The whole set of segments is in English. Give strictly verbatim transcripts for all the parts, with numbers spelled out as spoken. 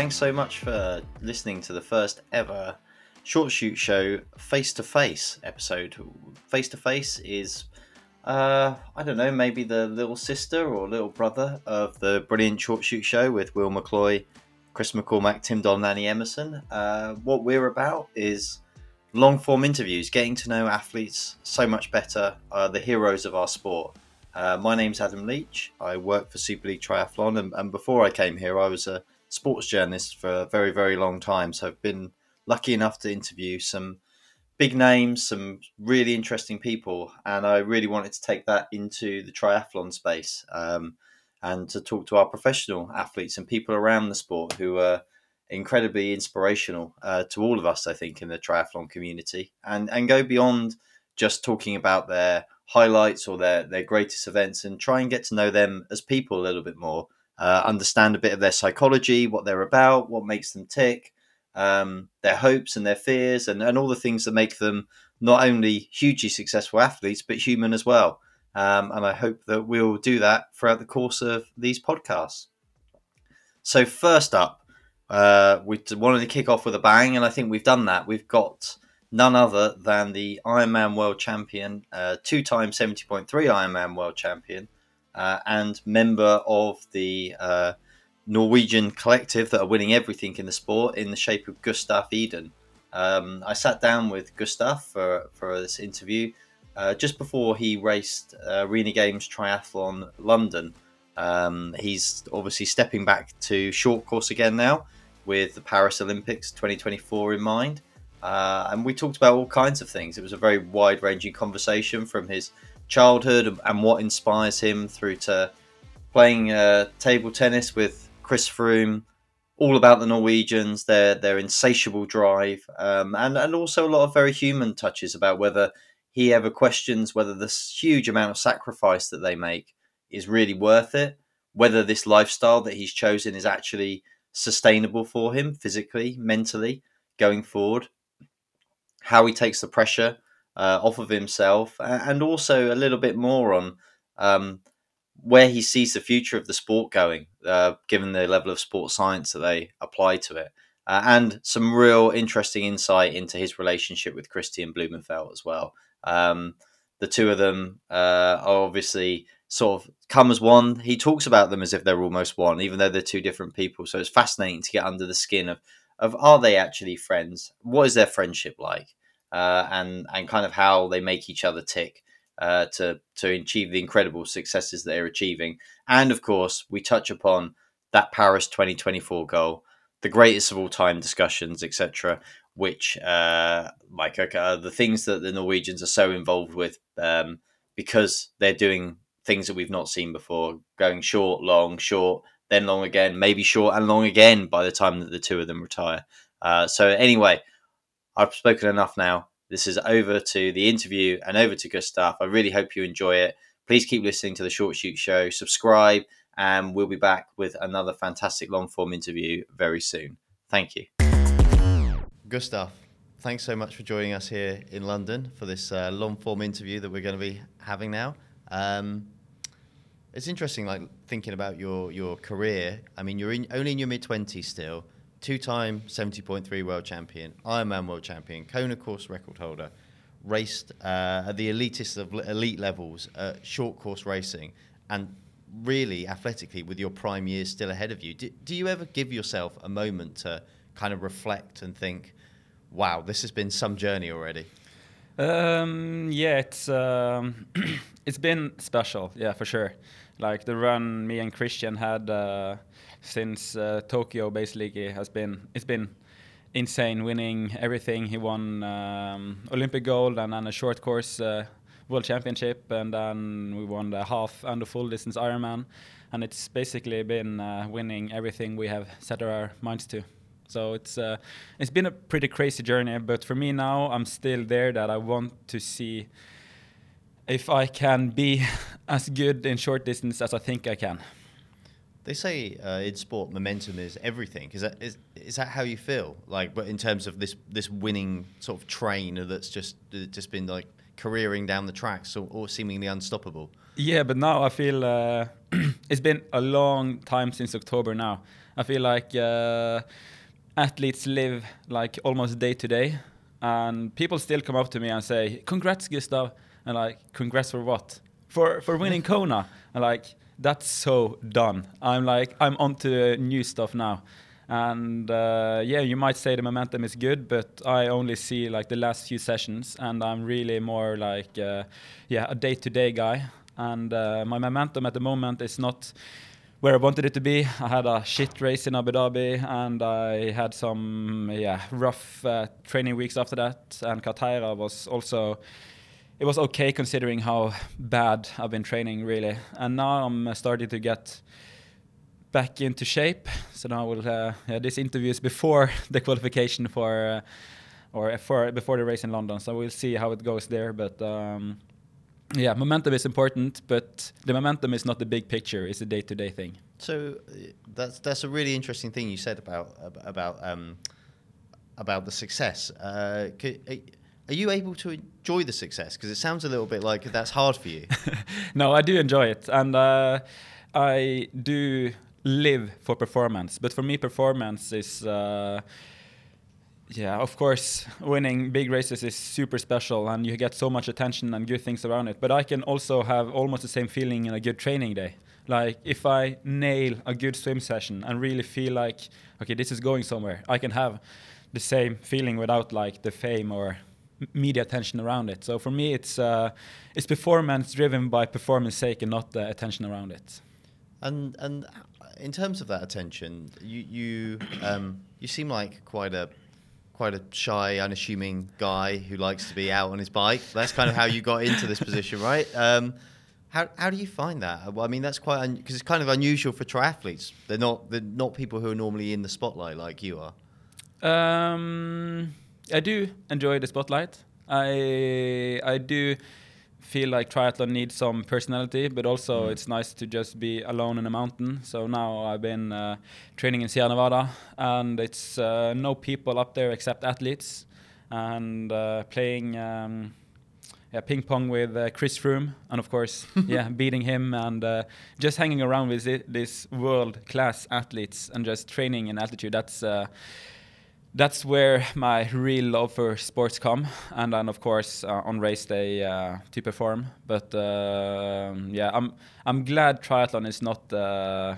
thanks so much for listening to the first ever Short Shoot Show Face to Face episode. Face to Face is, uh, I don't know, maybe the little sister or little brother of the brilliant Short Shoot Show with Will McCloy, Chris McCormack, Tim Don, Annie Emerson. Uh, what we're about is long form interviews, getting to know athletes so much better, uh, the heroes of our sport. Uh, my name's Adam Leach. I work for Super League Triathlon, and, and before I came here, I was a sports journalist for a very, very long time. So I've been lucky enough to interview some big names, some really interesting people, and I really wanted to take that into the triathlon space um, and to talk to our professional athletes and people around the sport who are incredibly inspirational uh, to all of us, I think, in the triathlon community, and and go beyond just talking about their highlights or their their greatest events, and try and get to know them as people a little bit more, uh, understand a bit of their psychology, what they're about, what makes them tick, um, their hopes and their fears, and, and all the things that make them not only hugely successful athletes, but human as well. Um, and I hope that we'll do that throughout the course of these podcasts. So first up, uh, we wanted to kick off with a bang, and I think we've done that. We've got none other than the Ironman World Champion, uh, two-time seventy point three Ironman World Champion, uh, and member of the uh, Norwegian collective that are winning everything in the sport in the shape of Gustav Iden. Um, I sat down with Gustav for, for this interview uh, just before he raced uh, Arena Games Triathlon London. Um, he's obviously stepping back to short course again now with the Paris Olympics twenty twenty-four in mind. Uh, and we talked about all kinds of things. It was a very wide-ranging conversation from his childhood and what inspires him through to playing uh, table tennis with Chris Froome, all about the Norwegians, their their insatiable drive, um, and, and also a lot of very human touches about whether he ever questions whether this huge amount of sacrifice that they make is really worth it, whether this lifestyle that he's chosen is actually sustainable for him physically, mentally, going forward, how he takes the pressure uh, off of himself, and also a little bit more on um, where he sees the future of the sport going, uh, given the level of sports science that they apply to it, uh, and some real interesting insight into his relationship with Christian Blumenfeld as well. Um, the two of them uh, are obviously sort of come as one. He talks about them as if they're almost one, even though they're two different people. So it's fascinating to get under the skin of, of are they actually friends? What is their friendship like? Uh, and, and kind of how they make each other tick uh, to, to achieve the incredible successes they're achieving. And of course, we touch upon that Paris twenty twenty-four goal, the greatest of all time discussions, et cetera, which uh, like uh, the things that the Norwegians are so involved with um, because they're doing things that we've not seen before, going short, long, short, then long again, maybe short and long again by the time that the two of them retire. Uh, so anyway, I've spoken enough now. This is over to the interview and over to Gustav. I really hope you enjoy it. Please keep listening to the Short Shoot Show, subscribe, and we'll be back with another fantastic long form interview very soon. Thank you. Gustav, thanks so much for joining us here in London for this uh, long form interview that we're going to be having now. Um, it's interesting, like thinking about your, your career. I mean, you're in, only in your mid twenties still, two-time seventy point three world champion, Ironman world champion, Kona course record holder, raced uh, at the elitist of elite levels, uh, short course racing, and really athletically with your prime years still ahead of you. Do, do you ever give yourself a moment to kind of reflect and think, wow, this has been some journey already? Um, yeah, it's um, it's been special, yeah, for sure. Like the run me and Christian had uh, since uh, Tokyo basically has been it's been insane, winning everything. He won um, Olympic gold and then a short course uh, world championship, and then we won the half and the full distance Ironman, and it's basically been uh, winning everything we have set our minds to. So it's uh, it's been a pretty crazy journey, but for me now, I'm still there that I want to see if I can be as good in short distance as I think I can. They say uh, in sport, momentum is everything. Is that is is that how you feel? Like, but in terms of this this winning sort of train that's just just been like careering down the tracks or, or seemingly unstoppable. Yeah, but now I feel uh, it's been a long time since October now. I feel like uh, athletes live like almost day to day, and people still come up to me and say, "Congrats, Gustav," and like, "Congrats for what?" For for winning Kona. And like, that's so done. I'm like, I'm on to new stuff now. And uh, yeah, you might say the momentum is good, but I only see like the last few sessions, and I'm really more like, uh, yeah, a day-to-day guy. And uh, my momentum at the moment is not where I wanted it to be. I had a shit race in Abu Dhabi, and I had some, yeah, rough uh, training weeks after that. And Kataira was also, it was okay considering how bad I've been training, really. And now I'm uh, starting to get back into shape. So now we'll, uh, yeah, this interview is before the qualification for, uh, or for before the race in London. So we'll see how it goes there. But um, yeah, momentum is important, but the momentum is not the big picture. It's a day-to-day thing. So uh, that's that's a really interesting thing you said about about um, about the success. Uh, could, are you able to enjoy the success? Because it sounds a little bit like that's hard for you. No, I do enjoy it, and uh, I do live for performance. But for me, performance is. Uh, Yeah, of course, winning big races is super special, and you get so much attention and good things around it. But I can also have almost the same feeling in a good training day. Like, if I nail a good swim session and really feel like, okay, this is going somewhere, I can have the same feeling without like the fame or media attention around it. So for me, it's uh, it's performance driven by performance sake and not the attention around it. And and in terms of that attention, you you um, you seem like quite a quite a shy, unassuming guy who likes to be out on his bike. That's kind of how you got into this position, right? Um, how how do you find that? Well, I mean, that's quite because un- it's kind of unusual for triathletes. They're not they're not people who are normally in the spotlight like you are. Um, I do enjoy the spotlight. I I do feel like triathlon needs some personality, but also mm. it's nice to just be alone in a mountain. So now I've been uh, training in Sierra Nevada, and it's uh, no people up there except athletes, and uh, playing um, yeah, ping pong with uh, Chris Froome, and of course, yeah, beating him, and uh, just hanging around with it, these world-class athletes and just training in altitude. That's uh, That's where my real love for sports come, and then of course uh, on race day uh, to perform. But uh, yeah, I'm I'm glad triathlon is not uh,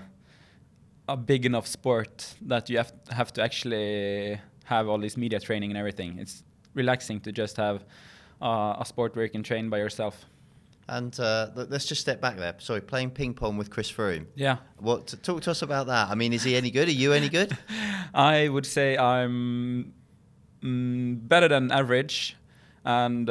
a big enough sport that you have have to actually have all this media training and everything. It's relaxing to just have uh, a sport where you can train by yourself. And uh, let's just step back there. Sorry, playing ping pong with Chris Froome. Yeah. What? Talk to us about that. I mean, is he any good? Are you any good? I would say I'm mm, better than average, and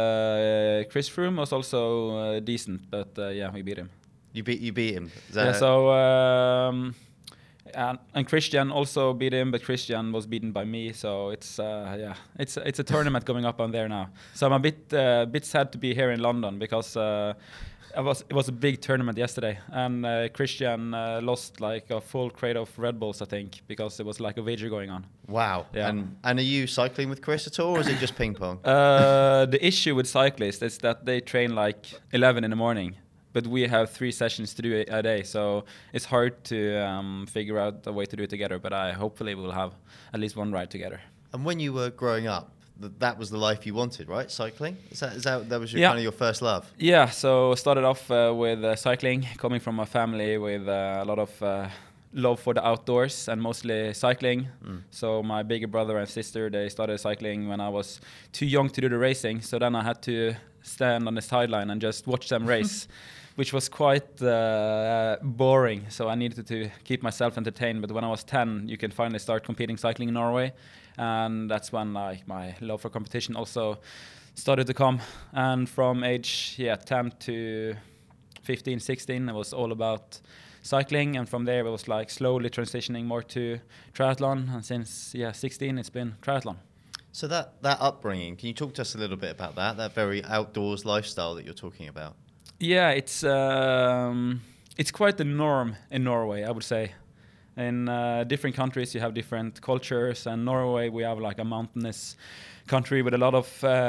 uh, Chris Froome was also uh, decent, but uh, yeah, we beat him. You beat you beat him. Is yeah. So um, and, and Christian also beat him, but Christian was beaten by me. So it's uh, yeah, it's it's a tournament coming up on there now. So I'm a bit uh, bit sad to be here in London because. Uh, It was it was a big tournament yesterday, and uh, Christian uh, lost like a full crate of Red Bulls, I think, because there was like a wager going on. Wow! Yeah. And and are you cycling with Chris at all, or is it just ping pong? Uh, the issue with cyclists is that they train like eleven in the morning, but we have three sessions to do a, a day, so it's hard to um, figure out a way to do it together. But I hopefully we'll have at least one ride together. And when you were growing up, that was the life you wanted, right? Cycling? Is that is that that was your, yeah. kind of your first love? Yeah. So started off uh, with uh, cycling, coming from a family with uh, a lot of uh, love for the outdoors and mostly cycling. Mm. So my bigger brother and sister, they started cycling when I was too young to do the racing. So then I had to stand on the sideline and just watch them race, which was quite uh, boring. So I needed to keep myself entertained. But when I was ten, you can finally start competing cycling in Norway. And that's when like my love for competition also started to come. And from age yeah ten to fifteen, sixteen, it was all about cycling. And from there, it was like slowly transitioning more to triathlon. And since yeah sixteen, it's been triathlon. So that, that upbringing, can you talk to us a little bit about that, that very outdoors lifestyle that you're talking about? Yeah, it's um, it's quite the norm in Norway, I would say. In uh, different countries, you have different cultures. And Norway, we have like a mountainous country with a lot of uh,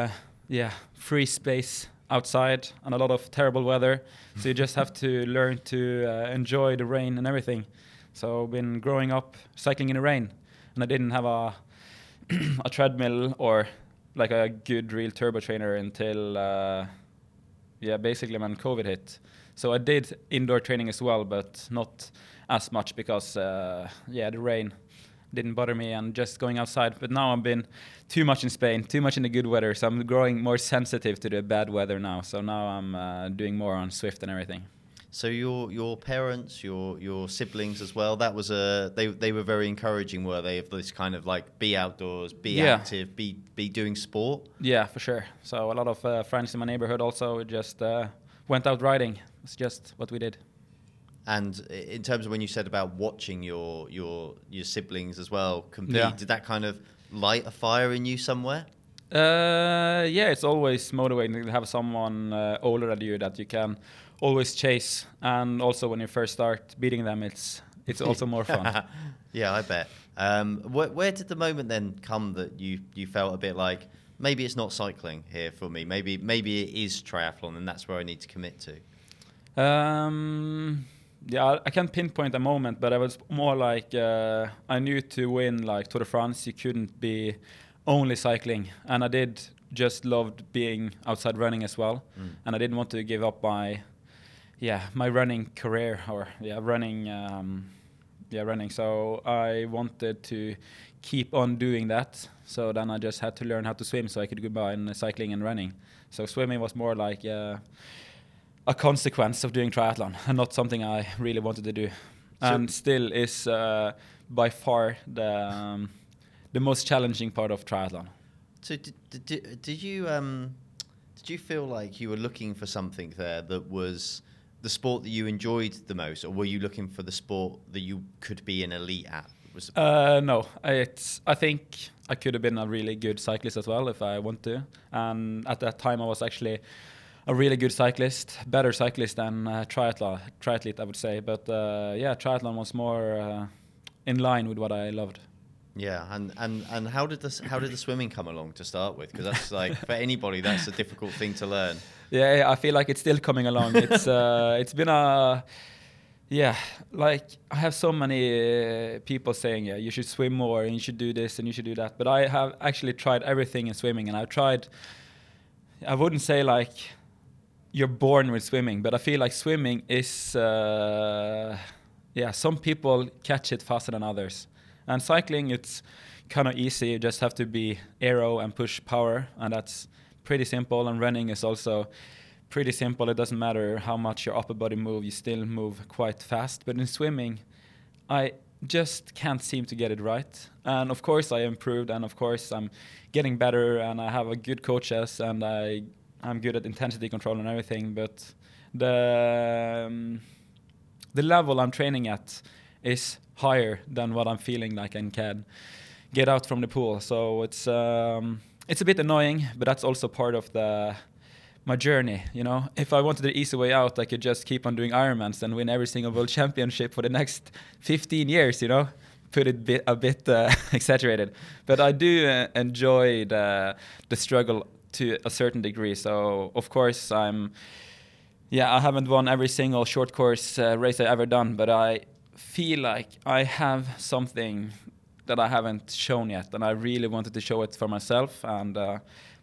yeah, free space outside and a lot of terrible weather. So you just have to learn to uh, enjoy the rain and everything. So I've been growing up cycling in the rain, and I didn't have a a treadmill or like a good real turbo trainer until uh, yeah, basically when COVID hit. So I did indoor training as well, but not as much because uh, yeah, the rain didn't bother me and just going outside. But now I've been too much in Spain, too much in the good weather, so I'm growing more sensitive to the bad weather now. So now I'm uh, doing more on Swift and everything. So your your parents, your your siblings as well, that was a they they were very encouraging, were they, of this kind of like be outdoors, be Yeah. active, be be doing sport? Yeah, for sure. So a lot of uh, friends in my neighborhood also just uh, went out riding. It's just what we did. And in terms of when you said about watching your your your siblings as well compete, Yeah. did that kind of light a fire in you somewhere? Uh, yeah, it's always motivating to have someone uh, older than you that you can always chase, and also when you first start beating them, it's it's also more fun. Yeah, I bet. Um, where, where did the moment then come that you you felt a bit like maybe it's not cycling here for me, maybe maybe it is triathlon and that's where I need to commit to? Um, yeah, I- I can't pinpoint a moment, but I was more like uh, I knew to win like Tour de France, you couldn't be only cycling, and I did just loved being outside running as well, Mm. and I didn't want to give up my yeah my running career or yeah running um, yeah running. So I wanted to keep on doing that. So then I just had to learn how to swim so I could combine cycling and running. So swimming was more like uh, a consequence of doing triathlon and not something I really wanted to do. So- And still is uh, by far the um, the most challenging part of triathlon. So did, did, did you um, did you feel like you were looking for something there that was the sport that you enjoyed the most, or were you looking for the sport that you could be an elite at? Was Uh, no, it's. I think I could have been a really good cyclist as well if I want to. And at that time, I was actually a really good cyclist, better cyclist than uh, triathlon, triathlete, I would say. But uh, yeah, triathlon was more uh, in line with what I loved. Yeah, and, and, and how did the how did the swimming come along to start with? Because that's like for anybody, that's a difficult thing to learn. Yeah, I feel like it's still coming along. It's uh, it's been a yeah, like I have so many uh, people saying, yeah, you should swim more and you should do this and you should do that. But I have actually tried everything in swimming, and I've tried. I wouldn't say like you're born with swimming, but I feel like swimming is uh, yeah. Some people catch it faster than others, and cycling it's kind of easy. You just have to be aero and push power, and that's pretty simple. And running is also pretty simple. It doesn't matter how much your upper body move, you still move quite fast. But in swimming, I just can't seem to get it right. And of course I improved, and of course I'm getting better, and I have a good coaches, and I I'm good at intensity control and everything. But the um, the level I'm training at is higher than what I'm feeling like I can get out from the pool. So it's um, it's a bit annoying, but that's also part of the my journey, you know. If I wanted the easy way out, I could just keep on doing Ironmans and win every single world championship for the next fifteen years, you know. Put it bit, a bit uh, exaggerated, but I do uh, enjoy the the struggle to a certain degree. So of course I'm, yeah, I haven't won every single short course uh, race I ever done, but I feel like I have something that I haven't shown yet, and I really wanted to show it for myself. And uh,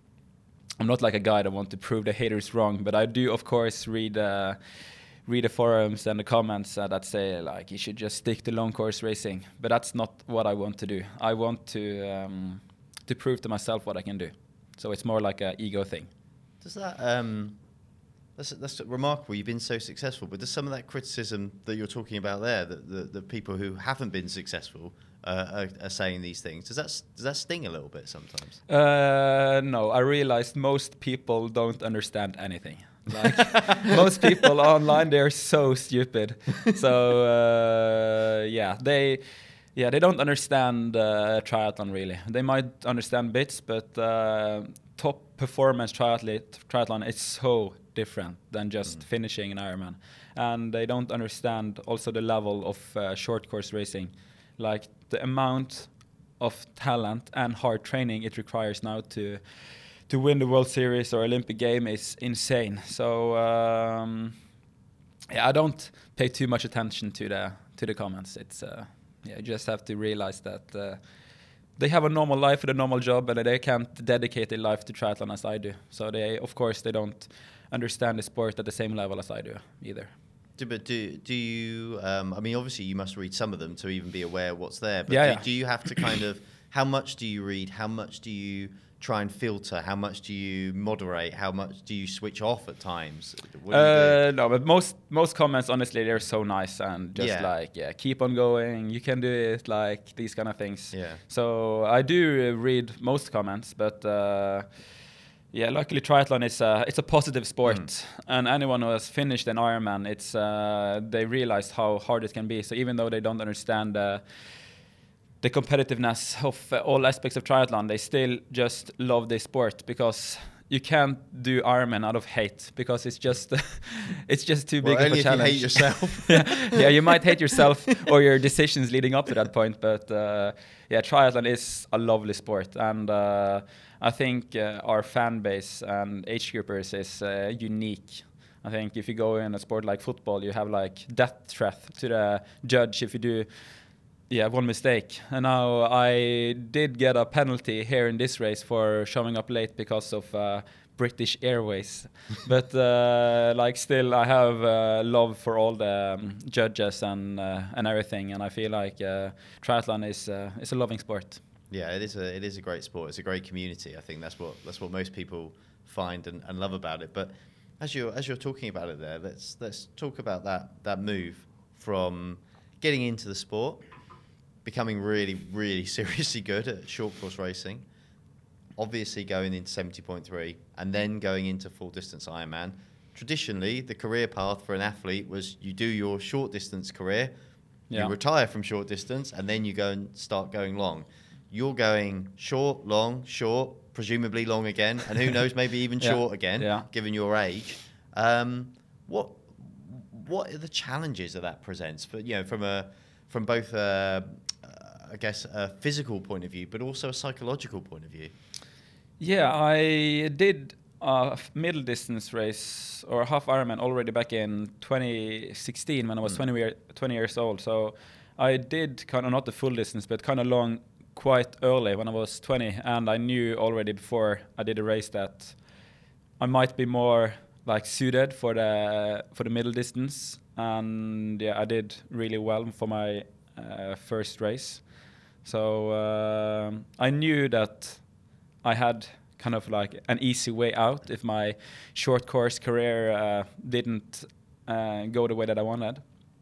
I'm not like a guy that wants to prove the haters wrong, but I do, of course, read uh, read the forums and the comments uh, that say like you should just stick to long course racing. But that's not what I want to do. I want to um, to prove to myself what I can do. So it's more like a ego thing. Does that um, that's that's remarkable. You've been so successful, but does some of that criticism that you're talking about there, that the, the people who haven't been successful uh, are, are saying these things, does that does that sting a little bit sometimes? Uh, no, I realized most people don't understand anything. Like most people online, they're so stupid. So uh, yeah, they yeah they don't understand uh, triathlon really. They might understand bits, but uh, top performance triathlete triathlon is so different than just mm. finishing an Ironman, and they don't understand also the level of uh, short course racing, like the amount of talent and hard training it requires now to to win the World Series or Olympic game is insane. So um, yeah, I don't pay too much attention to the to the comments. It's uh, yeah, you just have to realize that uh, they have a normal life with a normal job, and they can't dedicate their life to triathlon as I do. So they, of course, they don't understand the sport at the same level as I do either. Do, but do do you? Um, I mean, obviously, you must read some of them to even be aware of what's there. But Yeah, do, yeah. do you have to kind of? How much do you read? How much do you try and filter? How much do you moderate? How much do you switch off at times? What do you do? Uh, no, but most most comments, honestly, they're so nice and just Yeah. like, yeah, keep on going. You can do it, like these kind of things. Yeah. So I do uh, read most comments, but uh, yeah, luckily triathlon is a it's a positive sport, Mm. and anyone who has finished an Ironman, it's uh, they realize how hard it can be. So even though they don't understand uh, the competitiveness of uh, all aspects of triathlon, they still just love this sport, because you can't do Ironman out of hate, because it's just it's just too Well, big of only a if you challenge. hate yourself. yeah, yeah, you might hate yourself or your decisions leading up to that point, but uh, yeah, triathlon is a lovely sport, and uh, I think uh, our fan base and age groupers is uh, unique. I think if you go in a sport like football, you have like death threat to the judge if you do yeah, one mistake. And now I did get a penalty here in this race for showing up late because of uh, British Airways. But uh, like still, I have uh, love for all the um, judges and uh, and everything. And I feel like uh, triathlon is uh, is a loving sport. Yeah, it is a it is a great sport. It's a great community. I think that's what that's what most people find and, and love about it. But as you're as you're talking about it there, let's let's talk about that that move from getting into the sport, becoming really, really seriously good at short course racing, obviously going into seventy point three, and then going into full distance Ironman. Traditionally, the career path for an athlete was you do your short distance career, Yeah. you retire from short distance, and then you go and start going long. You're going short, long, short, presumably long again, and who knows, maybe even Yeah. short again, Yeah. given your age. Um, what what are the challenges that that presents for, you know, from a from both a, I guess a physical point of view, but also a psychological point of view? Yeah, I did a f- middle distance race or a half Ironman already back in twenty sixteen when I was Mm. twenty, year, twenty years old. So I did kind of not the full distance, but kind of long quite early when I was twenty. And I knew already before I did a race that I might be more like suited for the for the middle distance. And yeah, I did really well for my uh, first race. So um, I knew that I had kind of like an easy way out if my short course career uh, didn't uh, go the way that I wanted.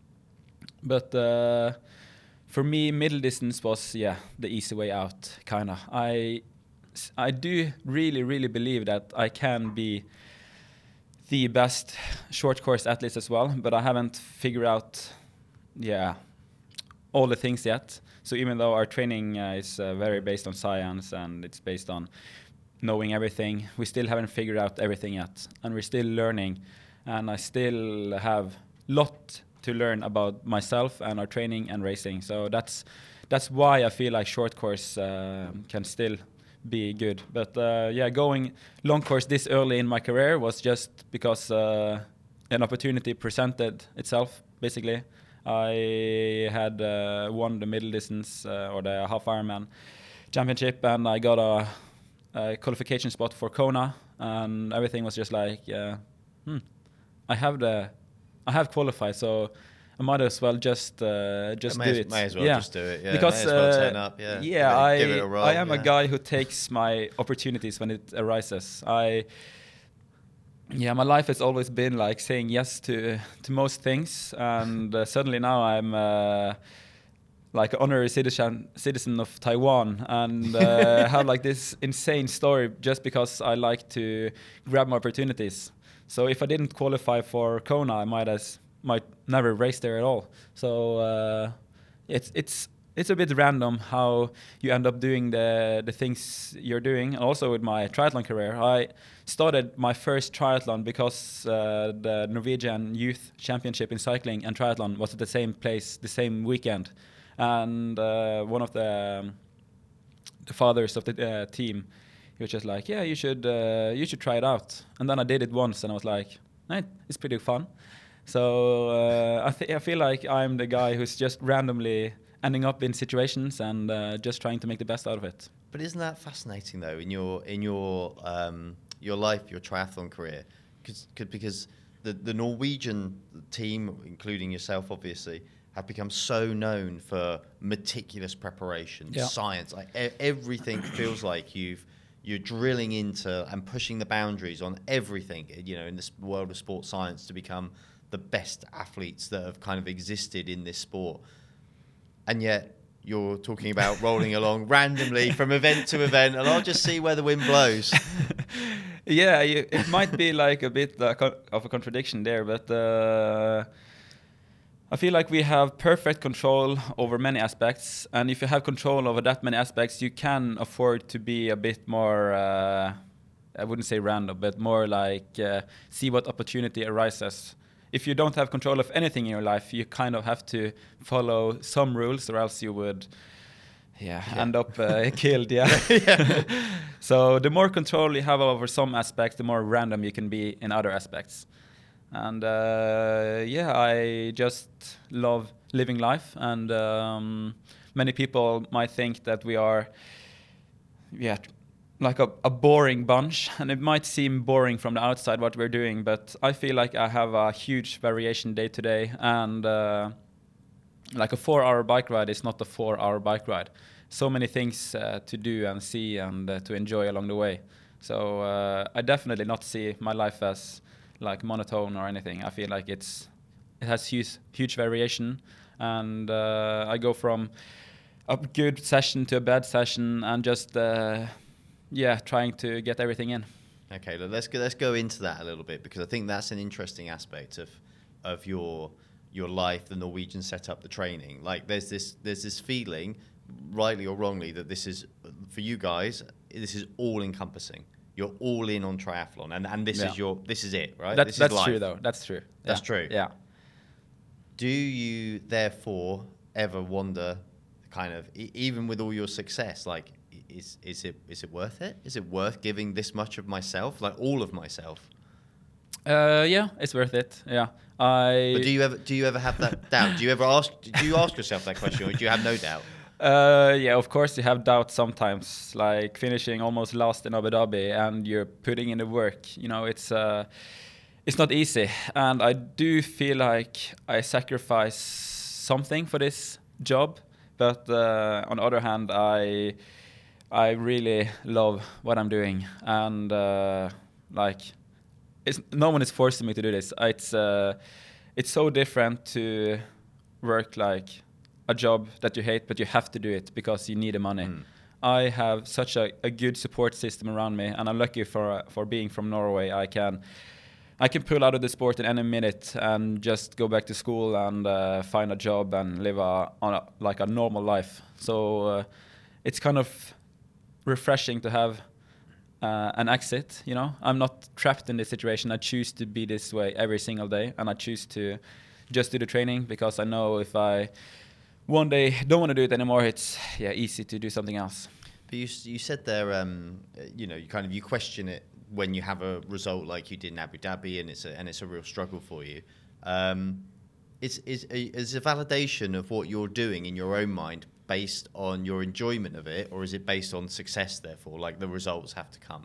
But uh, for me, middle distance was, yeah, the easy way out, kind of. I, I do really, really believe that I can be the best short course athlete as well, but I haven't figured out, yeah, all the things yet. So even though our training uh, is uh, very based on science and it's based on knowing everything, we still haven't figured out everything yet, and we're still learning. And I still have lot to learn about myself and our training and racing. So that's that's why I feel like short course uh, can still be good. But uh, yeah, going long course this early in my career was just because uh, an opportunity presented itself, basically. I had uh, won the middle distance uh, or the half Ironman championship, and I got a, a qualification spot for Kona, and everything was just like, uh, hmm, I have the, I have qualified, so I might as well just uh, just may do as, it. May as well yeah. just do it. Yeah, because may as well uh, turn up. Yeah, yeah, give I it, give it a roll, I am yeah. a guy who takes my opportunities when it arises. I. Yeah, my life has always been like saying yes to to most things, and uh, suddenly now I'm uh, like an honorary citizen citizen of Taiwan, and uh, have like this insane story just because I like to grab my opportunities. So if I didn't qualify for Kona, I might as might never race there at all. So uh, it's it's it's a bit random how you end up doing the the things you're doing. Also with my triathlon career, I started my first triathlon because uh, the Norwegian Youth Championship in cycling and triathlon was at the same place, the same weekend, and uh, one of the um, the fathers of the uh, team, he was just like, yeah, you should uh, you should try it out. And then I did it once, and I was like, hey, it's pretty fun. So uh, I, th- I feel like I'm the guy who's just randomly ending up in situations and uh, just trying to make the best out of it. But isn't that fascinating though in your in your um, your life, your triathlon career? Cause, cause, because the the Norwegian team, including yourself, obviously, have become so known for meticulous preparation, yeah. science. Like e- everything feels like you've you're drilling into and pushing the boundaries on everything. You know, in this world of sports science, to become the best athletes that have kind of existed in this sport. And yet you're talking about rolling along randomly from event to event, and I'll just see where the wind blows. Yeah, you, it might be like a bit uh, co- of a contradiction there, but uh, I feel like we have perfect control over many aspects, and if you have control over that many aspects, you can afford to be a bit more, uh, I wouldn't say random, but more like uh, see what opportunity arises. If you don't have control of anything in your life, you kind of have to follow some rules, or else you would, yeah, yeah. end up uh, killed. Yeah. yeah. So the more control you have over some aspects, the more random you can be in other aspects. And uh, yeah, I just love living life. And um, many people might think that we are, yeah. like a, a boring bunch, and it might seem boring from the outside what we're doing, but I feel like I have a huge variation day to day, and uh, like a four hour bike ride is not a four hour bike ride. So many things uh, to do and see and uh, to enjoy along the way. So uh, I definitely not see my life as like monotone or anything. I feel like it's it has huge huge variation, and uh, I go from a good session to a bad session, and just uh, yeah, trying to get everything in. Okay, let's go, let's go into that a little bit, because I think that's an interesting aspect of of your your life, the Norwegian setup, the training. Like there's this there's this feeling, rightly or wrongly, that this is, for you guys, this is all encompassing. You're all in on triathlon, and, and this yeah. is your this is it, right? That, this that's is life. true though. That's true. That's yeah. true. Yeah. Do you therefore ever wonder, kind of, e- even with all your success, like, is is it is it worth it? Is it worth giving this much of myself, like all of myself? Uh, yeah, it's worth it. Yeah, I. But do you ever do you ever have that doubt? Do you ever ask? Do you ask yourself that question, or do you have no doubt? Uh, yeah, of course you have doubts sometimes, like finishing almost last in Abu Dhabi, and you're putting in the work. You know, it's uh, it's not easy, and I do feel like I sacrifice something for this job, but uh, on the other hand, I. I really love what I'm doing, and uh, like, it's, no one is forcing me to do this. It's uh, it's so different to work like a job that you hate, but you have to do it because you need the money. Mm. I have such a, a good support system around me, and I'm lucky for uh, for being from Norway. I can I can pull out of the sport in any minute and just go back to school and uh, find a job and live a, on a, like a normal life. So uh, it's kind of refreshing to have uh, an exit. You know, I'm not trapped in this situation. I choose to be this way every single day, and I choose to just do the training because I know if I one day don't want to do it anymore, it's yeah easy to do something else. But you you said there, um, you know, you kind of you question it when you have a result like you did in Abu Dhabi, and it's a, and it's a real struggle for you. Um, is is is a validation of what you're doing in your own mind based on your enjoyment of it, or is it based on success, therefore, like the results have to come?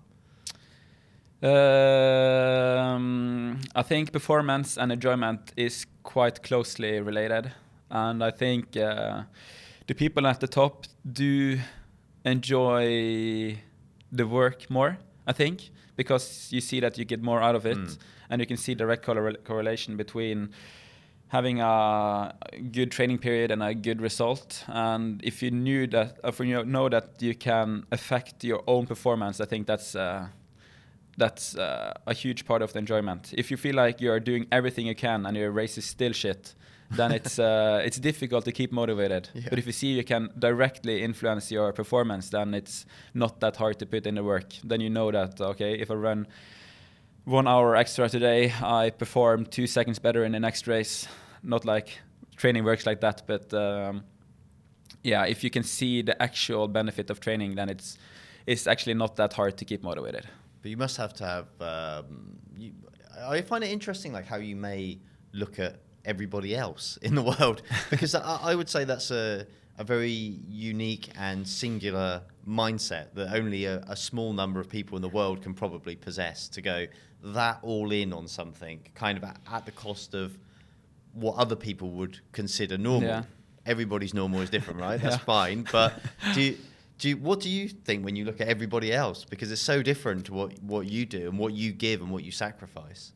Um, I think performance and enjoyment is quite closely related. And I think uh, the people at the top do enjoy the work more, I think, because you see that you get more out of it. Mm. And you can see direct correl- correlation between having a good training period and a good result. And if you knew that, if you know that you can affect your own performance, I think that's uh, that's uh, a huge part of the enjoyment. If you feel like you're doing everything you can and your race is still shit, then it's uh, it's difficult to keep motivated. Yeah. But if you see you can directly influence your performance, then it's not that hard to put in the work. Then you know that, okay, if I run one hour extra today, I perform two seconds better in the next race. Not like training works like that, but um, yeah, if you can see the actual benefit of training, then it's it's actually not that hard to keep motivated. But you must have to have. Um, you, I find it interesting, like how you may look at everybody else in the world, because I, I would say that's a a very unique and singular mindset that only a, a small number of people in the world can probably possess. To go that all in on something, kind of at, at the cost of what other people would consider normal. Yeah. Everybody's normal is different, right? That's Yeah. fine. But do you, do you, what do you think when you look at everybody else? Because it's so different to what, what you do and what you give and what you sacrifice.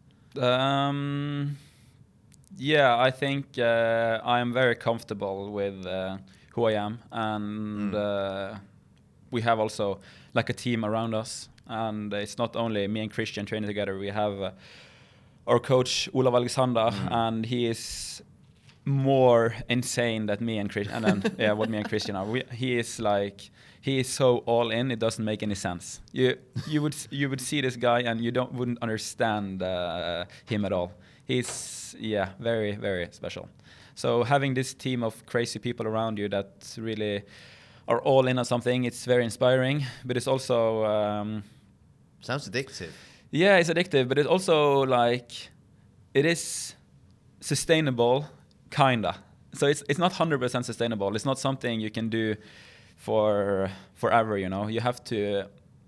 Um, yeah, I think uh, I'm very comfortable with uh, who I am, and Mm. uh, we have also like a team around us, and it's not only me and Christian training together. We have uh, our coach Olav Alexander, Mm. and he is more insane than me and Christian. And then yeah, what me and Christian are. We, he is like he is so all in. It doesn't make any sense. You you would you would see this guy and you don't wouldn't understand uh, him at all. He's yeah very very special. So having this team of crazy people around you that really are all in on something, it's very inspiring. But it's also um, Sounds addictive. yeah, it's addictive. But it's also like it is sustainable. Kinda. So it's it's not one hundred percent sustainable. It's not something you can do for forever. You know, you have to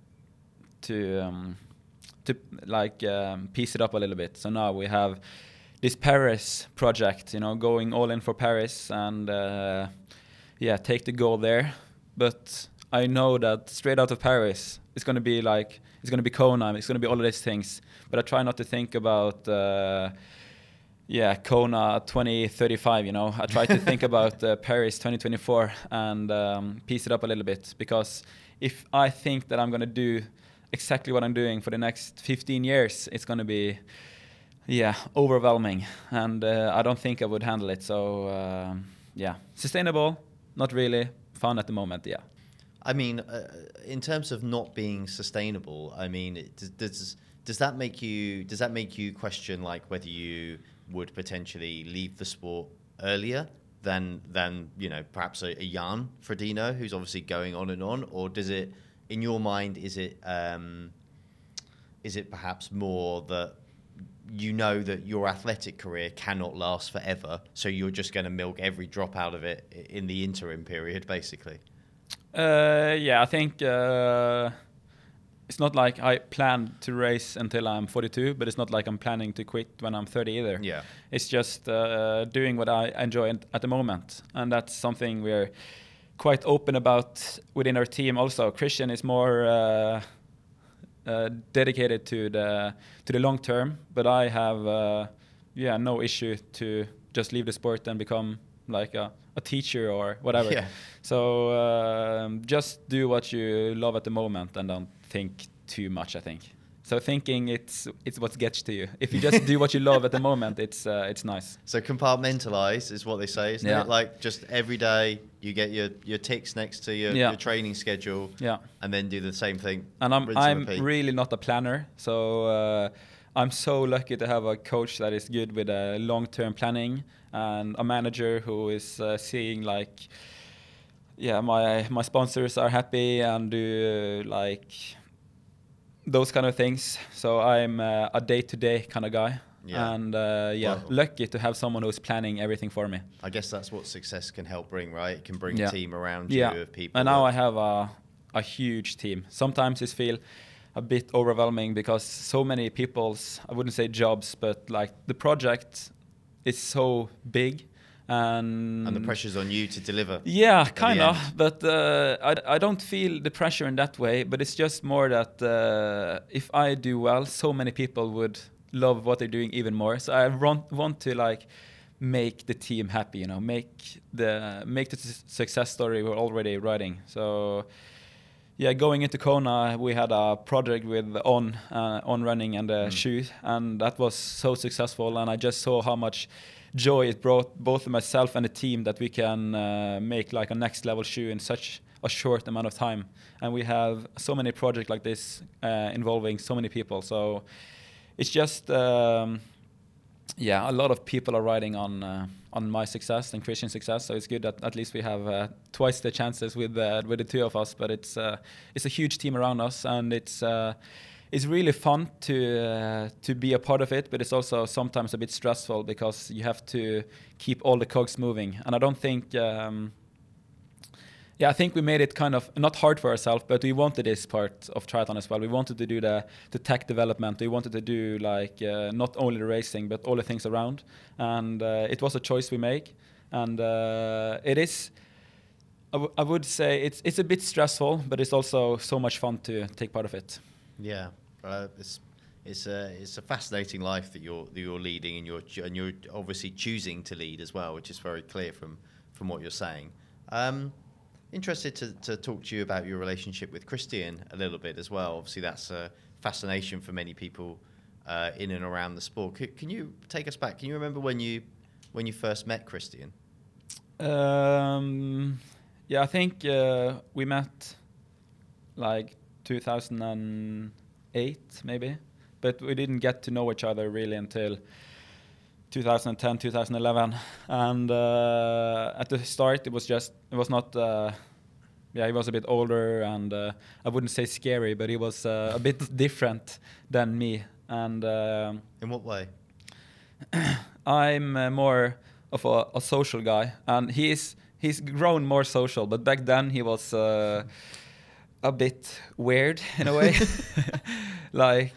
to um, to like um, piece it up a little bit. So now we have this Paris project. You know, going all in for Paris and uh, yeah, take the goal there. But I know that straight out of Paris, it's going to be like it's going to be Kona. It's going to be all of these things. But I try not to think about. Uh, Yeah, Kona twenty thirty-five, you know. I try to think about uh, Paris twenty twenty-four and um, piece it up a little bit, because if I think that I'm going to do exactly what I'm doing for the next fifteen years, it's going to be, yeah, overwhelming. And uh, I don't think I would handle it. So, um, yeah, sustainable, not really. Fun at the moment, yeah. I mean, uh, in terms of not being sustainable, I mean, it, does, does does that make you does that make you question like whether you would potentially leave the sport earlier than than you know perhaps a, a Jan Frodeno who's obviously going on and on, or does it in your mind is it um, is it perhaps more that you know that your athletic career cannot last forever, so you're just going to milk every drop out of it in the interim period, basically? Uh, yeah, I think uh, it's not like I plan to race until I'm forty-two, but it's not like I'm planning to quit when I'm thirty either. Yeah. It's just uh, doing what I enjoy at the moment. And that's something we're quite open about within our team also. Christian is more uh, uh, dedicated to the to the long term, but I have uh, yeah no issue to just leave the sport and become like a, a teacher or whatever. Yeah. So um, just do what you love at the moment and don't think too much, I think. So thinking it's it's what gets to you. If you just do what you love at the moment, it's uh, it's nice. So compartmentalize is what they say, isn't Yeah. it? Like just every day you get your, your ticks next to your, Yeah. your training schedule, Yeah. and then do the same thing. And I'm rinse and I'm repeat. really not a planner, so uh, I'm so lucky to have a coach that is good with uh, long-term planning and a manager who is uh, seeing like, yeah, my my sponsors are happy and do uh, like those kind of things. So I'm uh, a day-to-day kind of guy, Yeah. and uh, yeah, Well- lucky to have someone who's planning everything for me. I guess that's what success can help bring, right? It can bring Yeah. a team around Yeah, you of people. and now that- I have a a huge team. Sometimes it feel a bit overwhelming because so many people's, I wouldn't say jobs, but like the project is so big, and and the pressure's on you to deliver. yeah, the kind of. end. But uh, I, I don't feel the pressure in that way. But it's just more that uh, if I do well, so many people would love what they're doing even more. So I want want to like make the team happy. You know, make the make the su- success story we're already writing. So yeah, going into Kona, we had a project with on uh, on running and the Mm. shoe, and that was so successful. And I just saw how much joy it brought both myself and the team that we can uh, make like a next level shoe in such a short amount of time. And we have so many projects like this uh, involving so many people. So it's just um, yeah, a lot of people are riding on uh, on my success and Christian's success. So it's good that at least we have uh, twice the chances with uh, with the two of us. But it's uh, it's a huge team around us, and it's uh, it's really fun to uh, to be a part of it. But it's also sometimes a bit stressful because you have to keep all the cogs moving. And I don't think. Um, Yeah, I think we made it kind of not hard for ourselves, but we wanted this part of triathlon as well. We wanted to do the the tech development. We wanted to do like uh, not only the racing, but all the things around. And uh, it was a choice we make, and uh, it is. I, w- I would say it's it's a bit stressful, but it's also so much fun to take part of it. Yeah, uh, it's it's a it's a fascinating life that you're that you're leading, and you're ch- and you're obviously choosing to lead as well, which is very clear from from what you're saying. Um, Interested to, to talk to you about your relationship with Christian a little bit as well. Obviously, that's a fascination for many people uh, in and around the sport. C- can you take us back? Can you remember when you when you first met Christian? Um, yeah, I think uh, we met like two thousand eight maybe, but we didn't get to know each other really until two thousand ten, two thousand eleven. And uh, at the start, it was just, it was not, uh, yeah, he was a bit older, and uh, I wouldn't say scary, but he was uh, a bit different than me. And um In what way? I'm uh, more of a, a social guy, and he's he's grown more social. But back then he was uh, a bit weird in a way. Like,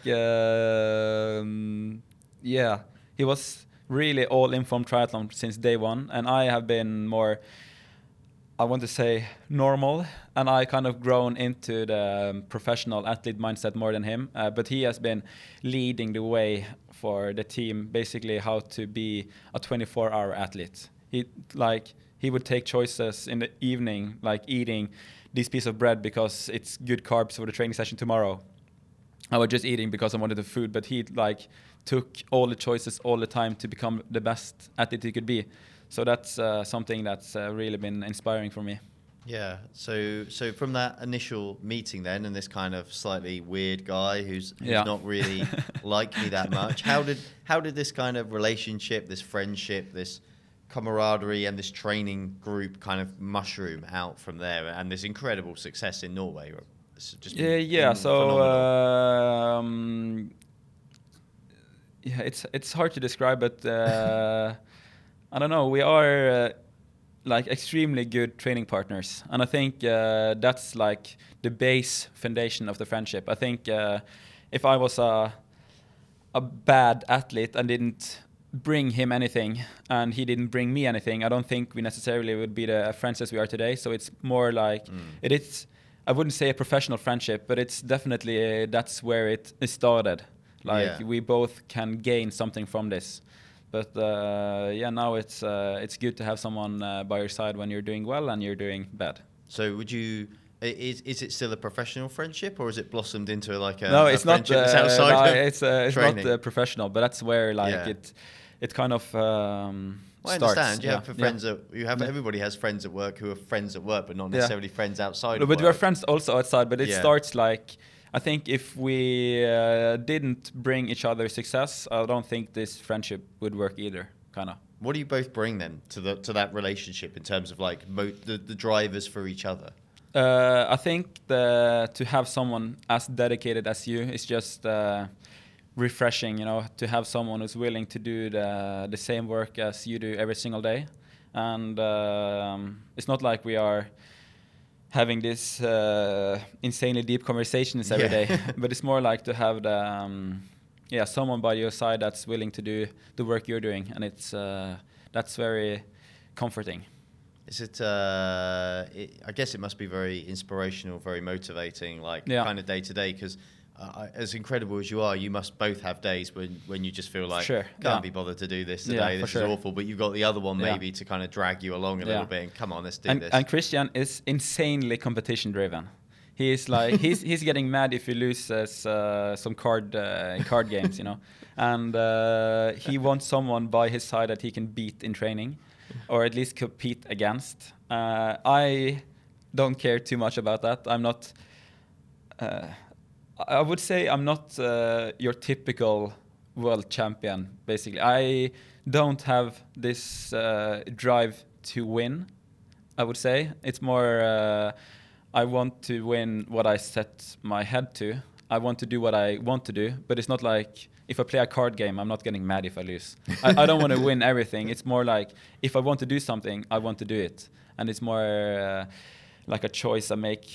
um, yeah, he was really all in from triathlon since day one, and I have been more, I want to say, normal, and I kind of grown into the um, professional athlete mindset more than him. Uh, but he has been leading the way for the team, basically how to be a twenty-four hour athlete. He like he would take choices in the evening, like eating this piece of bread because it's good carbs for the training session tomorrow. I was just eating because I wanted the food, but he like took all the choices all the time to become the best athlete he could be. So that's uh, something that's uh, really been inspiring for me. Yeah. So so from that initial meeting then, and this kind of slightly weird guy who's who's Yeah. not really like me that much, how did how did this kind of relationship, this friendship, this camaraderie, and this training group kind of mushroom out from there, and this incredible success in Norway? It's just Yeah, been- yeah. been So phenomenal. um, yeah, it's it's hard to describe, but uh, I don't know. We are uh, like extremely good training partners, and I think uh, that's like the base foundation of the friendship. I think uh, if I was a a bad athlete and didn't bring him anything, and he didn't bring me anything, I don't think we necessarily would be the friends as we are today. So it's more like Mm. it is. I wouldn't say a professional friendship, but it's definitely uh, that's where it it started. Like Yeah. we both can gain something from this. But uh, yeah, now it's uh, it's good to have someone uh, by your side when you're doing well and you're doing bad. So would you? i- Is is it still a professional friendship, or has it blossomed into like a, No, a it's not. friendship that's Uh, outside no, of it's uh, it's training? not uh, professional, but that's where like Yeah. it it kind of um, Well, I starts. understand. You yeah. have yeah. friends at you have Yeah. everybody has friends at work who are friends at work, but not Yeah. necessarily friends outside No, of but we are work. friends also outside. But it Yeah. starts like I think if we uh, didn't bring each other success, I don't think this friendship would work either. Kind of. What do you both bring then to the to that relationship in terms of like mo- the the drivers for each other? Uh, I think the, to have someone as dedicated as you is just uh, refreshing, you know, to have someone who's willing to do the, the same work as you do every single day. And um, it's not like we are having this uh, insanely deep conversations every Yeah. day, but it's more like to have the, um, yeah, someone by your side that's willing to do the work you're doing. And it's uh, that's very comforting. Is it, uh, it? I guess it must be very inspirational, very motivating, like Yeah. kind of day to day. Because uh, as incredible as you are, you must both have days when, when you just feel like Sure, can't yeah. be bothered to do this Yeah, today. for This sure. is awful. But you've got the other one Yeah. maybe to kind of drag you along a Yeah. little bit and come on, let's do and, this. and Christian is insanely competition driven. He is like he's he's getting mad if he loses uh, some card uh, card games, you know, and uh, he wants someone by his side that he can beat in training, or at least compete against. Uh, I don't care too much about that. I'm not. Uh, I would say I'm not uh, your typical world champion, basically. I don't have this uh, drive to win, I would say. It's more, uh, I want to win what I set my head to. I want to do what I want to do, but it's not like if I play a card game, I'm not getting mad if I lose. I, I don't want to win everything. It's more like if I want to do something, I want to do it. And it's more uh, like a choice I make,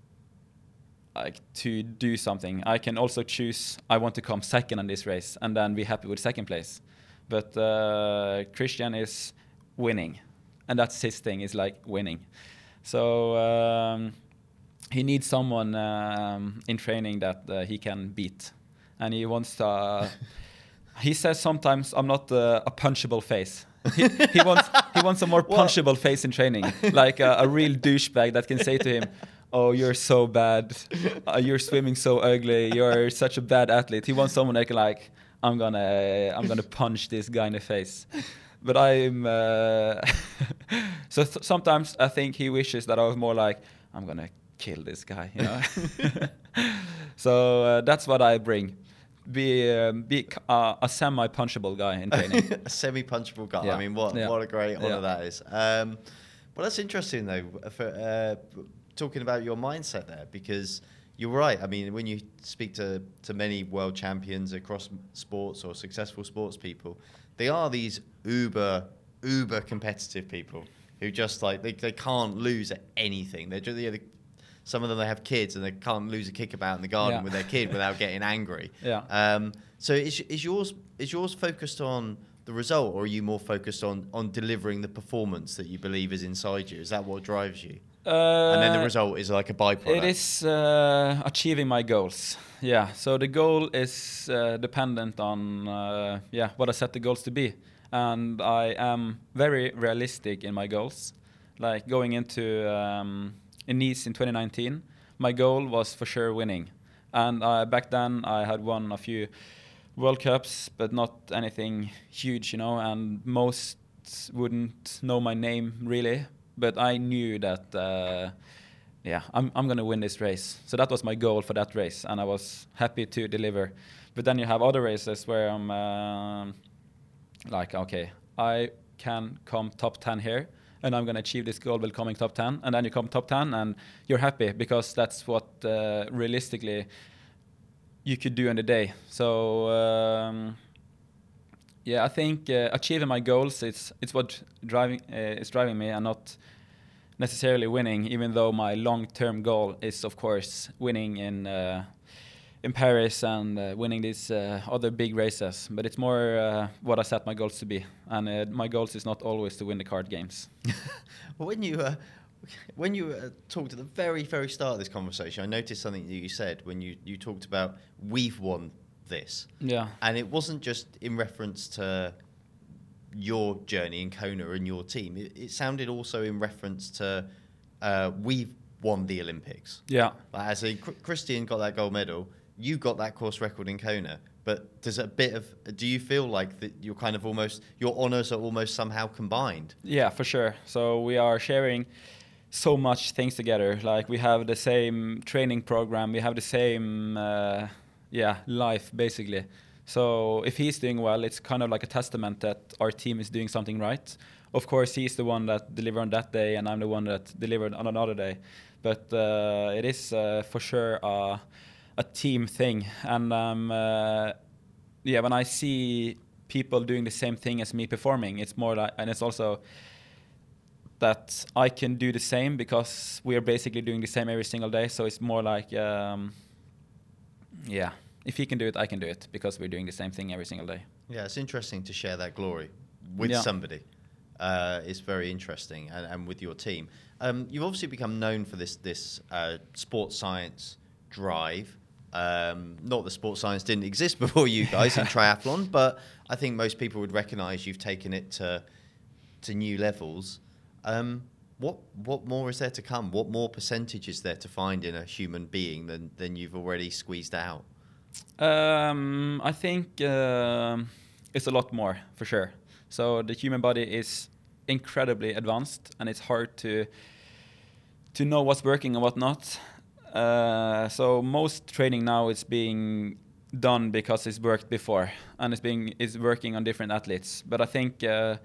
like to do something. I can also choose, I want to come second in this race and then be happy with second place. But uh, Christian is winning, and that's his thing, is like winning. So um, he needs someone um, in training that uh, he can beat. And he wants to, uh, he says sometimes I'm not uh, a punchable face. He, he wants he wants a more punchable face in training, like a, a real douchebag that can say to him, "Oh, you're so bad. Uh, you're swimming so ugly. You're such a bad athlete." He wants someone that can like, "I'm gonna I'm gonna punch this guy in the face." But I'm uh, so th- sometimes I think he wishes that I was more like, "I'm gonna kill this guy," you know. So uh, that's what I bring. Be um, be uh, a semi-punchable guy in training. A semi-punchable guy. Yeah. I mean, what Yeah. what a great honor Yeah. that is. Um, well, that's interesting though. For uh, talking about your mindset there, because you're right. I mean, when you speak to to many world champions across sports or successful sports people, they are these uber uber competitive people who just like they they can't lose at anything. They're just, they, some of them, they have kids and they can't lose a kickabout in the garden Yeah. with their kid without getting angry. Yeah. Um, so is, is yours is yours focused on the result, or are you more focused on, on delivering the performance that you believe is inside you? Is that what drives you? Uh, And then the result is like a byproduct. It is uh, achieving my goals. Yeah. So the goal is uh, dependent on uh, yeah what I set the goals to be, and I am very realistic in my goals. Like going into um, in Nice in twenty nineteen, my goal was for sure winning, and uh, back then I had won a few World Cups, but not anything huge, you know, and most wouldn't know my name really. But I knew that, uh, yeah, I'm I'm gonna win this race. So that was my goal for that race, and I was happy to deliver. But then you have other races where I'm um like, okay, I can come top ten here, and I'm gonna achieve this goal while coming top ten. And then you come top ten, and you're happy because that's what uh, realistically you could do in the day. So. Um, Yeah, I think uh, achieving my goals it's it's what driving uh, is driving me, and not necessarily winning. Even though my long-term goal is, of course, winning in uh, in Paris and uh, winning these uh, other big races. But it's more uh, what I set my goals to be, and uh, my goals is not always to win the card games. When you uh, when you uh, talked at the very very start of this conversation, I noticed something that you said when you you talked about we've won this. Yeah. And it wasn't just in reference to your journey in Kona and your team. It, it sounded also in reference to uh, we've won the Olympics. Yeah. Like, as a Christian got that gold medal, you got that course record in Kona. But there's a bit of, do you feel like that you're kind of almost, your honours are almost somehow combined? Yeah, for sure. So we are sharing so much things together. Like we have the same training program, we have the same uh, yeah life basically. So if he's doing well, it's kind of like a testament that our team is doing something right. Of course, he's the one that delivered on that day, and I'm the one that delivered on another day. But uh, it is uh, for sure a, a team thing. And um, uh, yeah, when I see people doing the same thing as me performing, it's more like, and it's also that I can do the same because we are basically doing the same every single day. So it's more like, um, yeah, if he can do it, I can do it because we're doing the same thing every single day. Yeah, it's interesting to share that glory with Yeah. somebody. Uh, it's very interesting, and, and with your team. Um, you've obviously become known for this this uh, sports science drive. Um, not that sports science didn't exist before you guys in triathlon, but I think most people would recognise you've taken it to to new levels. Um, what what more is there to come? What more percentage is there to find in a human being than than you've already squeezed out? Um, I think um it's a lot more for sure. So the human body is incredibly advanced, and it's hard to to know what's working and what not. Uh, so most training now is being done because it's worked before and it's being is working on different athletes. But I think uh,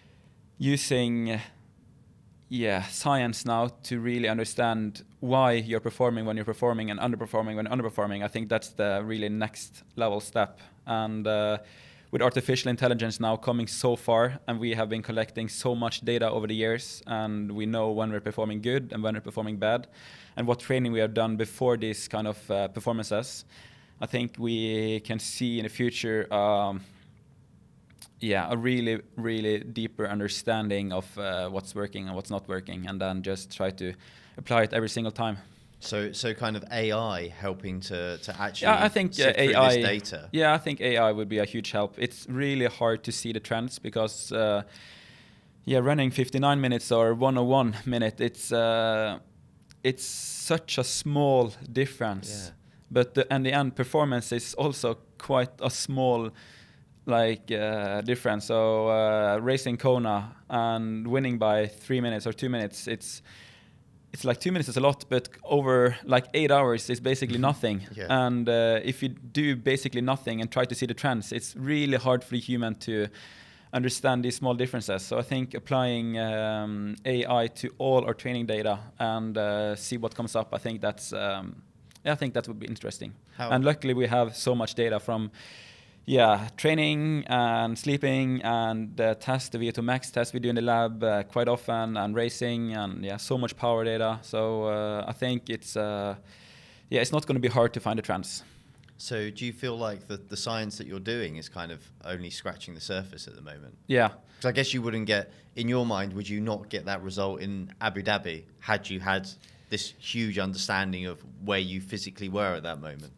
using yeah science now to really understand why you're performing when you're performing and underperforming when underperforming, I think that's the really next level step. And uh, with artificial intelligence now coming so far, and we have been collecting so much data over the years, and we know when we're performing good and when we're performing bad, and what training we have done before these kind of uh, performances, I think we can see in the future um, yeah, a really, really deeper understanding of uh, what's working and what's not working, and then just try to apply it every single time. So, so kind of A I helping to, to actually yeah, I think sift uh, through A I, this data. Yeah, I think A I would be a huge help. It's really hard to see the trends because, uh, yeah, running fifty-nine minutes or one oh one minute, it's uh, it's such a small difference. Yeah. But the, and the end performance is also quite a small like uh, difference. So uh, racing Kona and winning by three minutes or two minutes, it's it's like two minutes is a lot, but over like eight hours is basically nothing. Yeah. And uh, if you do basically nothing and try to see the trends, it's really hard for the human to understand these small differences. So I think applying um, A I to all our training data and uh, see what comes up, I think that's um, I think that would be interesting. How- And luckily we have so much data from yeah, training and sleeping and the test, the V O two max test we do in the lab uh, quite often, and racing, and yeah, so much power data. So uh, I think it's uh, yeah, it's not going to be hard to find the trends. So do you feel like the, the science that you're doing is kind of only scratching the surface at the moment? Yeah. Because I guess you wouldn't get, in your mind, would you not get that result in Abu Dhabi had you had this huge understanding of where you physically were at that moment?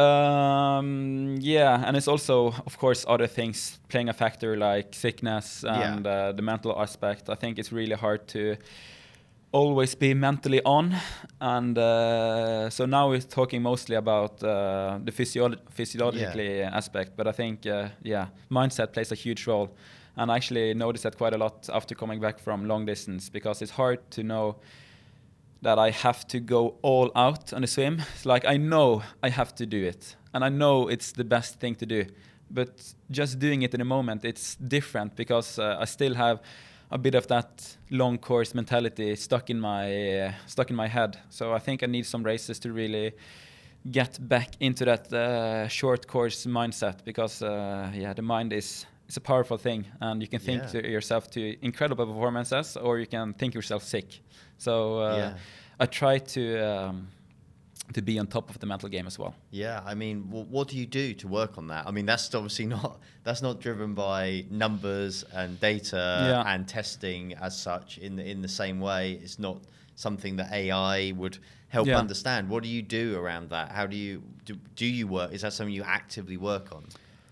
Um, yeah, and it's also, of course, other things playing a factor like sickness and Yeah. uh, the mental aspect. I think it's really hard to always be mentally on, and uh, so now we're talking mostly about uh, the physio- physiologically Yeah. aspect. But I think, uh, yeah, mindset plays a huge role, and I actually noticed that quite a lot after coming back from long distance, because it's hard to know that I have to go all out on the swim. It's like I know I have to do it, and I know it's the best thing to do, but just doing it in a moment, it's different, because uh, I still have a bit of that long course mentality stuck in my uh, stuck in my head. So I think I need some races to really get back into that uh, short course mindset, because uh, yeah, the mind is it's a powerful thing, and you can think Yeah. to yourself to incredible performances, or you can think yourself sick. So uh, Yeah. I try to um, to be on top of the mental game as well. Yeah, I mean, wh- what do you do to work on that? I mean, that's obviously not that's not driven by numbers and data Yeah. and testing as such in the in the same way. It's not something that A I would help Yeah. understand. What do you do around that? How do you do, do you work? Is that something you actively work on?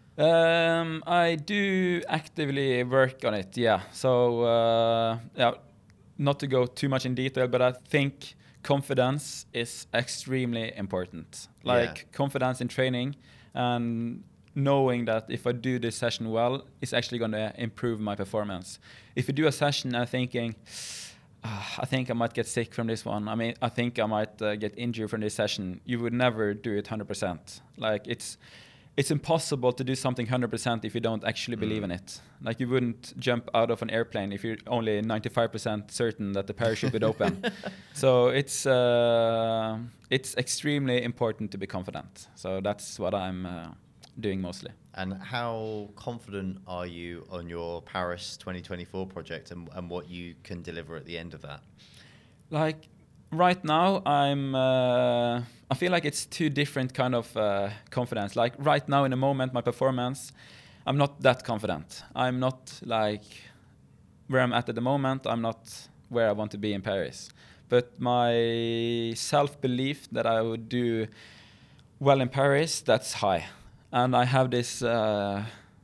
Um, I do actively work on it, yeah. So, uh, yeah, not to go too much in detail, but I think confidence is extremely important. Like Yeah. confidence in training, and knowing that if I do this session well, it's actually going to improve my performance. If you do a session and thinking, "Ah, I think I might get sick from this one. I mean, I think I might uh, get injured from this session," you would never do it one hundred percent. Like it's it's impossible to do something one hundred percent if you don't actually believe Mm. in it. Like you wouldn't jump out of an airplane if you're only ninety-five percent certain that the parachute would open. So it's uh, it's extremely important to be confident. So that's what I'm uh, doing mostly. And how confident are you on your Paris twenty twenty-four project and, and what you can deliver at the end of that? Like right now, I'm. Uh, I feel like it's two different kind of uh, confidence. Like right now, in the moment, my performance, I'm not that confident. I'm not like where I'm at at the moment. I'm not where I want to be in Paris. But my self-belief that I would do well in Paris, that's high. And I have this. Uh,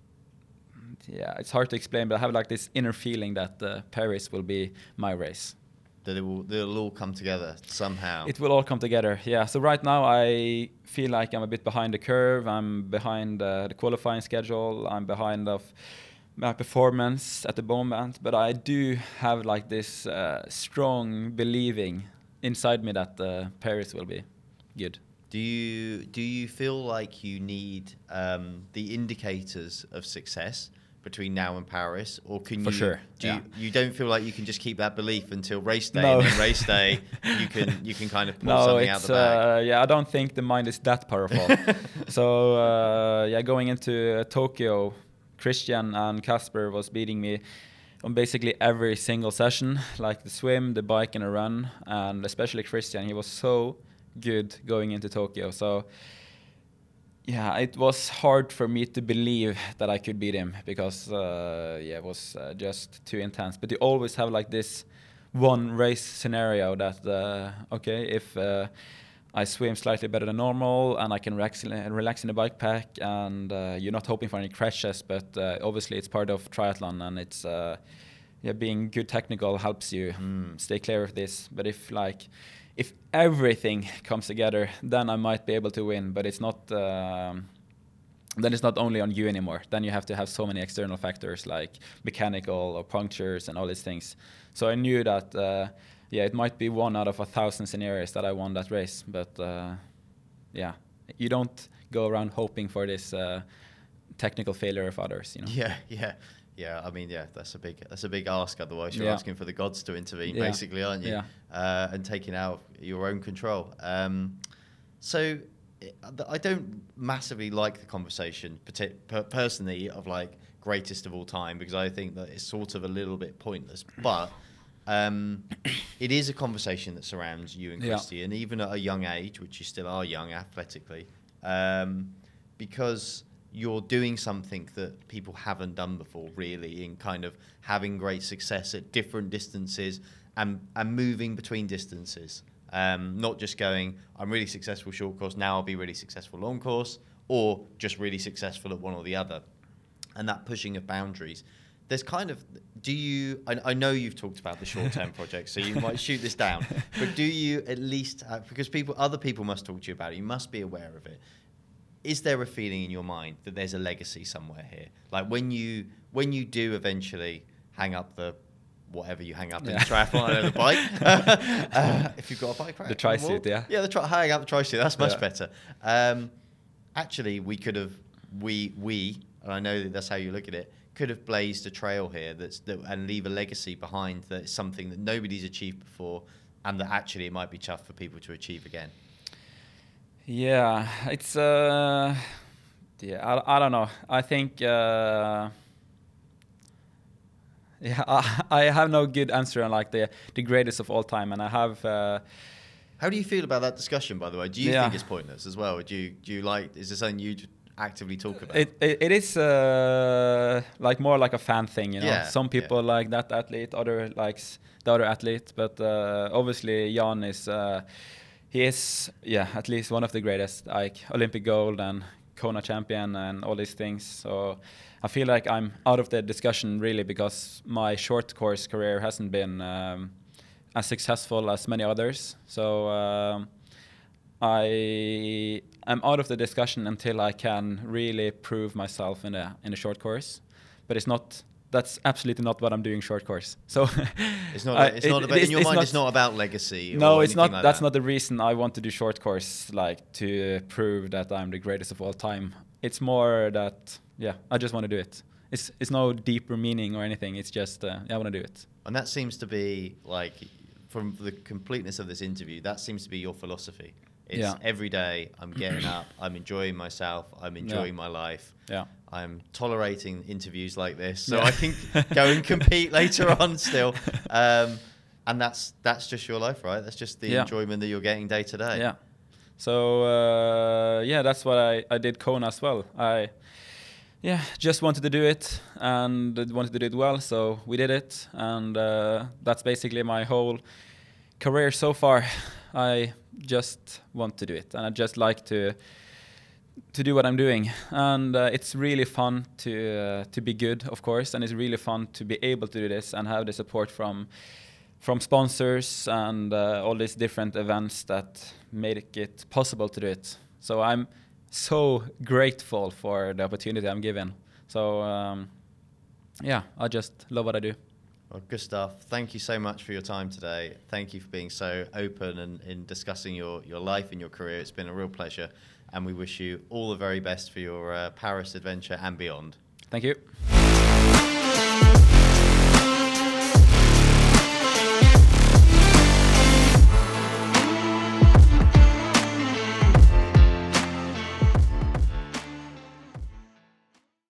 yeah, it's hard to explain, but I have like this inner feeling that uh, Paris will be my race. That it will, it'll all come together somehow. It will all come together, yeah. So right now I feel like I'm a bit behind the curve. I'm behind uh, the qualifying schedule. I'm behind of my performance at the moment. But I do have like this uh, strong believing inside me that uh, Paris will be good. Do you do you feel like you need um, the indicators of success between now and Paris, or can For you? sure, Do yeah. you, you don't feel like you can just keep that belief until race day, No. and then race day you can you can kind of pull No, something out it's the bag? uh, yeah. I don't think the mind is that powerful. So uh, yeah, going into uh, Tokyo, Christian and Casper was beating me on basically every single session, like the swim, the bike, and a run, and especially Christian. He was so good going into Tokyo. So yeah, it was hard for me to believe that I could beat him because uh, yeah, it was uh, just too intense. But you always have like this one race scenario that uh, okay, if uh, I swim slightly better than normal and I can relax, relax in the bike pack, and uh, you're not hoping for any crashes, but uh, obviously it's part of triathlon, and it's uh, yeah, being good technical helps you Mm. stay clear of this. But if like if everything comes together, then I might be able to win. But it's not. Um, then it's not only on you anymore. Then you have to have so many external factors like mechanical or punctures and all these things. So I knew that, uh, yeah, it might be one out of a thousand scenarios that I won that race. But uh, yeah, you don't go around hoping for this uh, technical failure of others, you know. Yeah, yeah, yeah. I mean, yeah, that's a big that's a big ask. Otherwise, you're Yeah. asking for the gods to intervene, Yeah. basically, aren't you? Yeah. Uh, and taking out your own control. Um, so I don't massively like the conversation partic- per- personally of like greatest of all time, because I think that it's sort of a little bit pointless. But um, it is a conversation that surrounds you and Yeah. Christy, and even at a young age, which you still are young athletically, um, because you're doing something that people haven't done before, really, in kind of having great success at different distances and and moving between distances. Um, not just going, I'm really successful short course, now I'll be really successful long course, or just really successful at one or the other. And that pushing of boundaries. There's kind of, do you, I, I know you've talked about the short-term projects, so you might shoot this down, but do you at least, have, because people, other people must talk to you about it, you must be aware of it. Is there a feeling in your mind that there's a legacy somewhere here? Like when you, when you do eventually hang up the, whatever you hang up Yeah. in the triathlon, I know the bike. uh, if you've got a bike rack. The tri-suit, yeah. Yeah, the tri- hang up the tri-suit, that's much Yeah. better. Um, actually, we could have, we, we, and I know that that's how you look at it, could have blazed a trail here that's that, and leave a legacy behind that is something that nobody's achieved before, and that actually it might be tough for people to achieve again. Yeah, it's uh, yeah, I, I don't know. I think uh, yeah, I, I have no good answer on like the the greatest of all time, and I have. Uh, How do you feel about that discussion, by the way? Do you Yeah. think it's pointless as well? Do you do you like? Is this something you actively talk about? It, it it is uh, like more like a fan thing, you know. Yeah, Some people yeah. like that athlete, other likes the other athlete, but uh, obviously Jan is uh, he is yeah at least one of the greatest, like Olympic gold and Kona champion and all these things. So I feel like I'm out of the discussion really because my short course career hasn't been um, as successful as many others. So. Um, I am out of the discussion until I can really prove myself in a in a short course, but it's not. That's absolutely not what I'm doing short course. So It's not. I- It's not it- about. it's- In your it's mind, not- it's not about legacy. No, or it's anything not. Like That's that. not the reason I want to do short course, like to prove that I'm the greatest of all time. It's more that yeah, I just want to do it. It's it's no deeper meaning or anything. It's just uh, yeah, I want to do it. And that seems to be like, from the completeness of this interview, that seems to be your philosophy. It's Yeah. every day I'm getting up, I'm enjoying myself, I'm enjoying my life. Yeah. I'm tolerating interviews like this, so Yeah. I can go and compete later on still. Um, and that's that's just your life, right? That's just the Yeah. enjoyment that you're getting day to day. Yeah. So uh, yeah, that's what I, I did Kona as well. I yeah just wanted to do it and wanted to do it well, so we did it, and uh, that's basically my whole career so far. I just want to do it, and I just like to to do what I'm doing, and uh, it's really fun to uh, to be good, of course, and it's really fun to be able to do this and have the support from from sponsors and uh, all these different events that make it possible to do it. So I'm so grateful for the opportunity I'm given. So um, yeah, I just love what I do. Well, Gustav, thank you so much for your time today. Thank you for being so open and in discussing your, your life and your career. It's been a real pleasure, and we wish you all the very best for your uh, Paris adventure and beyond. Thank you.